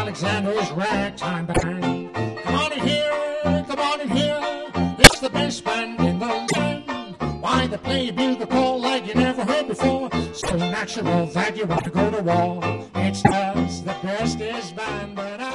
Alexander's Ragtime Band. Come on in here, come on in here. It's the best band in the land. Why, they play a bugle call like you never heard before. So natural that you want to go to war. It's us, the bestest band, but